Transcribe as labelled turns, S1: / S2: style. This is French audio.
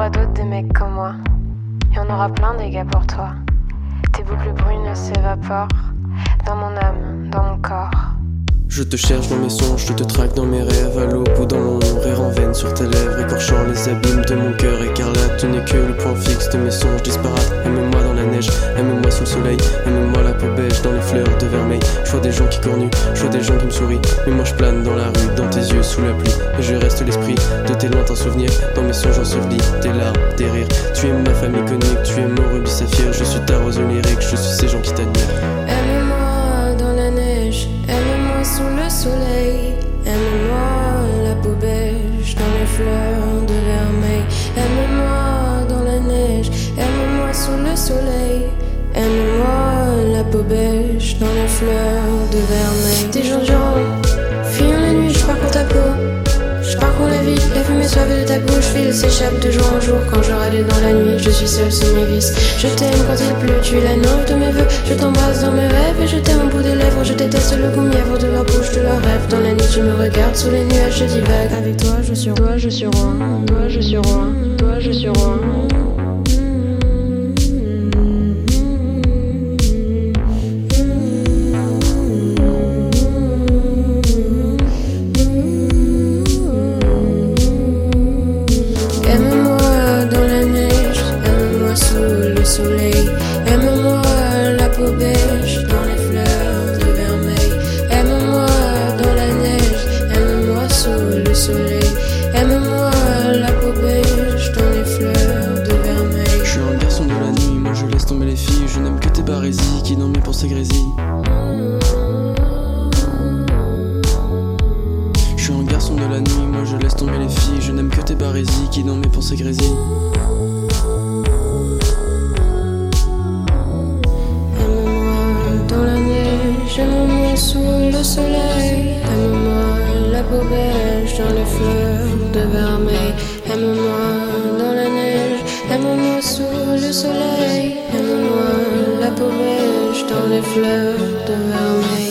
S1: aura d'autres des mecs comme moi. Et on aura plein des gars pour toi. Tes boucles brunes s'évaporent dans mon âme, dans mon corps.
S2: Je te cherche dans mes songes, je te traque dans mes rêves, à l'aube ou dans l'ombre, rire en veine sur tes lèvres, écorchant les abîmes de mon cœur écarlate. Tu n'es que le point fixe de mes songes disparates. Aime-moi dans la neige, aime-moi sous le soleil, aime-moi la peau beige dans les fleurs de vermeil. Je vois des gens qui cornuent, je vois des gens qui me sourient, mais moi je plane dans la rue, dans tes yeux sous la pluie. Et je reste l'esprit de tes lointains souvenirs, dans mes songes ensevelis, tes larmes, tes rires. Tu es ma famille conique, tu es mon rubis saphir, je suis ta rose lyrique, je suis ces gens qui t'admirent.
S3: Aime-moi dans la neige, aime-moi sous le soleil, aime-moi la peau beige dans les fleurs de vermeil. Aime-moi dans la neige, aime-moi sous le soleil, aime-moi la peau beige dans les fleurs de vermeil. Des jours durant, fuyant la nuit, je parcours ta peau. Je parcours la ville, la fumée suave de ta bouche file s'échappe de jour en jour. Quand je râle dans la nuit, je suis seule sous mes vices. Je t'aime quand il pleut, tu es la nymphe de mes vœux. Je t'embrasse dans mes rêves et je t'aime au bout des lèvres. Je déteste le goût mièvre de leur bouche, de leurs rêves. Dans la nuit, tu me regardes sous les nuages, je divague. Avec toi, je suis roi, je suis roi. Toi, je suis roi, toi, je suis roi. Soleil, aime-moi la peau beige dans les fleurs de vermeil. Aime-moi dans la neige, aime-moi sous le soleil. Aime-moi la peau beige dans les fleurs de vermeil.
S2: Je suis un garçon de la nuit, moi je laisse tomber les filles. Je n'aime que tes barésies qui dans mes pensées grésillent. Je suis un garçon de la nuit, moi je laisse tomber les filles. Je n'aime que tes barésies qui dans mes pensées grésillent.
S3: Aime-moi sous le soleil, aime-moi la peau beige dans les fleurs de vermeil. Aime-moi dans la neige, aime-moi sous le soleil, aime-moi la peau beige dans les fleurs de vermeil.